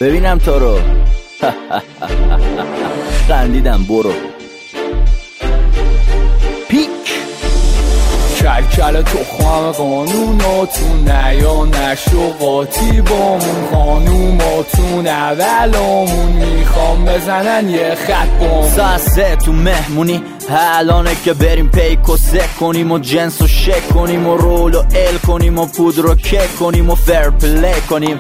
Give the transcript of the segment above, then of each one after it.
ببینم تو رو. خندیدم، برو. پیک کلکل تخم قانوناتون نیا نشو قاطی بامون، خانوماتون اولامون میخوام بزنن یه خط بامون. ساسه تو مهمونی الانه که بریم پیک و سک کنیم و جنس و شک کنیم و رول و ال کنیم و پودر و کک کنیم و فر پلی کنیم.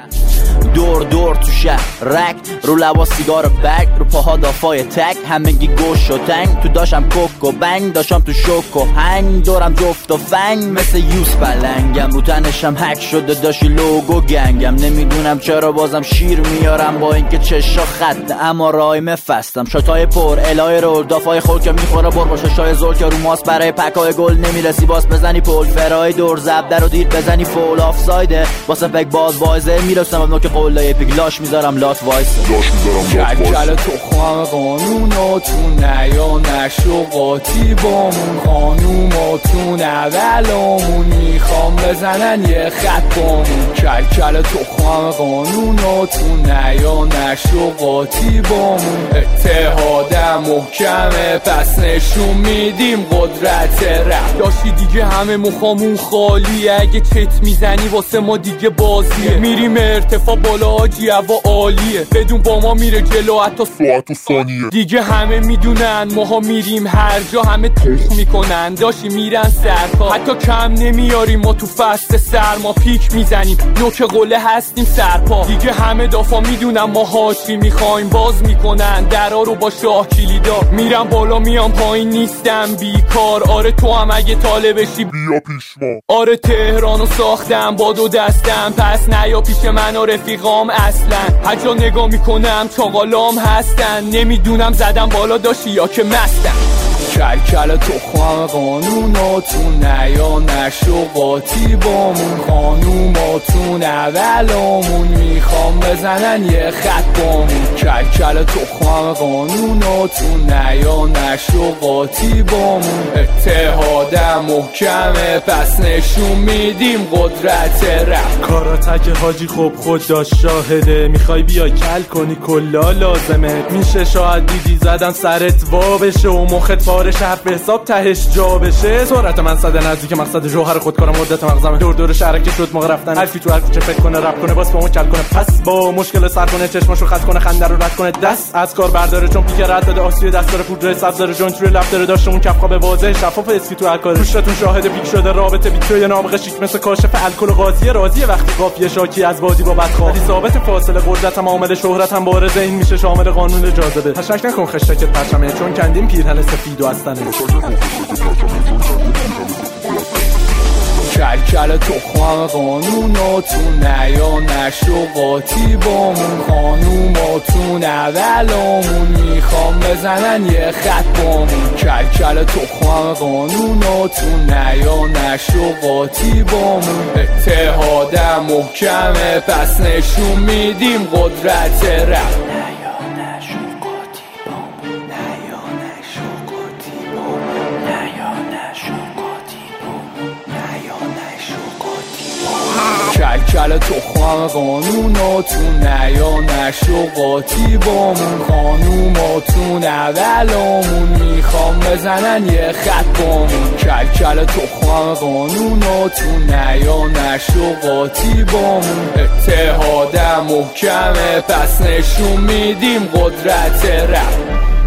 دور دور تو شهر رک، رو لبا سیگار بگ، رو پاها دافای تک، همگی گوش و تنگ، تو داشم کوک و بنگ، داشم تو شوک و هنگ، دورم جفت و فنگ مثل یوس پلنگم، رو تنشم هک شده داشی لوگو گنگم. نمیدونم چرا بازم شیر میارم با اینکه چشا خطه اما رای مفستم. شتای پر الای رول دافای خور که میخوره بر باشه شای زول که رو ماست برای پکای گل نمیرسی باز بزنی پول فرای دور زبده رو دیر بزنی فول آف سایده واسه پک باز وایزه میرسم اب نوک قولای پیگلاش میذارم لات وایس. کلکل تخم قانوناتون نیا نشو قاطی بامون، خانوماتون اولامون میخوام بزنن یه خط بامون. کلکل تخم قانوناتون نیا نشو قاطی بامون، اتحادم محکمه پس نشون میدیم قدرت رفت. داشتی دیگه همه مخامون خالیه، اگه چت میزنی واسه ما دیگه بازیه. میریم ارتفاع بالا آجی هوا عالیه، بدون با ما میره جلو حتی ساعت و ثانیه. دیگه همه میدونن ماها میریم هر جا، همه تخ میکنن داشی میرن سرپا، حتی کم نمیاریم ما تو فصل سرما پیک میزنیم نوک قله هستیم سرپا. دیگه همه دافا میدونن ما هاچی میخوایم باز میکنن درا رو با شاه کلیدا. میرم بالا میام پایین نیستم بیکار، آره تو هم اگه طالبشی بیا پیش ما. آره تهرانو ساختم با دو دستم پس نیا پیش من و رفیقام اصلا. هر جا نگاه میکنم چاقالام هستن، نمیدونم زدم بالا داشتی یا که مستم. کلکل تخم قانوناتون نیا نشو قاطی بامون، خانوماتون اولامون میخوام بزنن یه خط بامون. کلکل تخم قانوناتون نیا نشو قاطی بامون، اتحادم محکمه پس نشون میدیم قدرت رفت. کاراتک حاجی خب خود داشت شاهده، میخوای بیای کل کنی کلا لازمه. میشه شاید دیدی زدم سرت وا بشه و مخت بارش حرف حساب تهش جا بشه. سرعت من صد نزدیک مقصد جوهر خود کارم مدت مغزمه، دور دور شهرک شد موقع رفتن حرفی تو هر کوچه فکر کنه رپ کنه باس با اون کل کنه پس با مشکل سر کنه چشماشو خط کنه خنده رو رد کنه دست از کار برداره چون پیک رد داده آسیه دست داره پودر سبز داره جون توی لب داره داشته اون کفقا به واضح شفاف اسکی تو هر کار روشتون شاهد پیک شده رابطه بی توی نابغه شیک مثل کاشف الکل قاضی راضیه وقتی قافیه شاکی از بازی با بدخواه ولی ثابت فاصله قدرت هم عامل شهرت هم بارز این میشه شامل قانون جاذبه. تشک نکن خشتک پرچمه چون کندیم پیرهن سفید و استنه. کلکل تخم قانوناتون نیا نشو قاطی بامون، خانوماتون اولامون میخوام بزنن یه خط بامون. کلکل تخم قانوناتون نیا نشو قاطی بامون، اتحادم محکمه پس نشون میدیم قدرت رفت. کلکل تخم قانوناتون نیا نشو قاطی بامون، خانوماتون اولامون میخوام بزنن یه خط بامون. کلکل تخم قانوناتون نیا نشو قاطی بامون، اتحادم محکمه پس نشون میدیم قدرت رفت.